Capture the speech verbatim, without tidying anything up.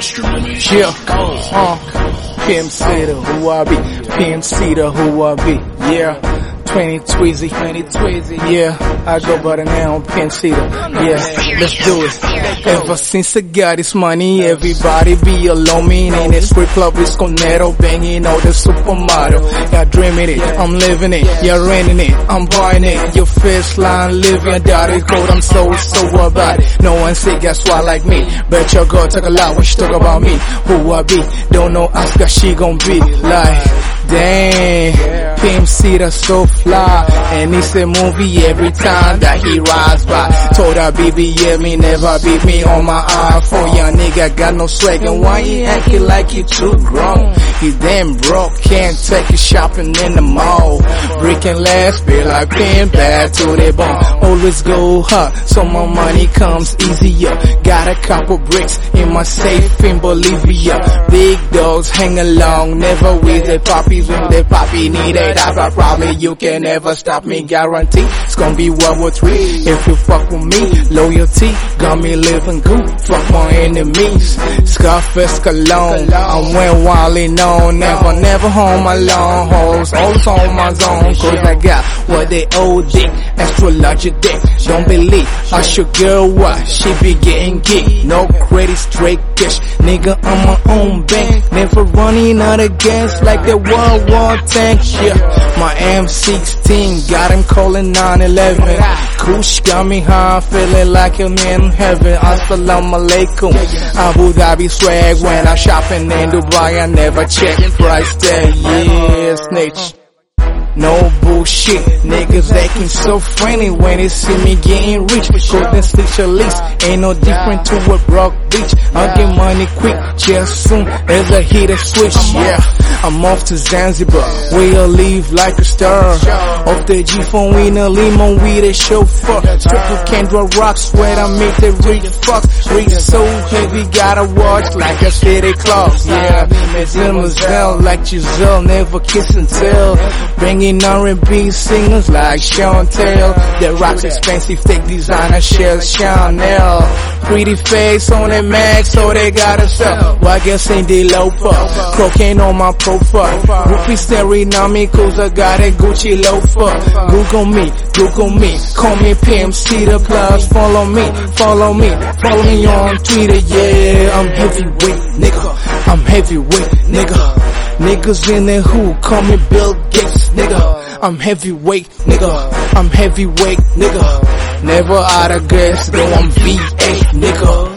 Yeah, uh, P M C the who I be, P M C the who I be, yeah, twenty Tweezy, twenty Tweezy, yeah, I go by the name P M C the, yeah, let's do it. Ever since I got this money, everybody be alone me in the strip club with Conero, banging out the supermodel. Yeah, dreaming it, I'm living it, yeah, renting it, I'm buying it. Your first line living, daddy code, I'm so, so about it. No one say guess why like me, bet your girl talk a lot when she talk about me. Who I be, don't know, ask her, she gon' be like, dang, P M C that's so fly, and it's a movie every time that he rides by. Told her, baby, yeah, me never beat me on my iPhone. Young nigga got no swag, and why he acting like he too grown? He damn broke, can't take you shopping in the mall. Breaking last, be like pin bad to the bone. Always go hard, so my money comes easier. Got a couple bricks in my safe in Bolivia. Big dogs hang along, never with the puppies when the puppy need a diaper. Probably you can never stop me, guarantee it's gonna be World War Three. If you fuck with me, loyalty got me living good. Fuck my enemies, Scarface cologne. I went wildin' on, never, never home alone. Hoes always on my zone, cause I got what they owe dick, extra large dick. Don't believe I should girl what she be getting geek. No credit, straight cash, nigga on my own bank. Never running out of gas like the World War tank. Yeah, my M sixteen got him calling nine eleven. Kush got me high, feeling like I'm in heaven. Assalamu alaikum. Abu Dhabi swag when I shopping in Dubai, I never check price tag. Yeah, snitch. No bullshit, niggas acting so friendly when they see me getting rich. Couldn't stitch a lease, ain't no different to a broke bitch. I get money quick, just soon as I hit a switch. Yeah, I'm off to Zanzibar, we'll leave like a star. Off the G-phone in a limo with a chauffeur. Strip to Kendra Rocks, where I make the rich fuck. Rich so heavy, gotta watch like a city clock. Yeah, Mademoiselle like Giselle, never kiss and tell. Banging R and B singers like Chantel. That rocks expensive, take designer shells, Chanel. Pretty face on a mag, so they gotta sell. Well, I guess ain't they loafer. Cocaine on my profile. Rupees staring on me, cause I got a Gucci loafer. Google me, Google me, call me P M C the plus. Follow me, follow me, follow me on Twitter. Yeah, I'm heavyweight, nigga. I'm heavyweight, nigga. Niggas in the who, call me Bill Gates, nigga. I'm heavyweight, nigga. I'm heavyweight, nigga. Never out of gas, though I'm V eight, nigga.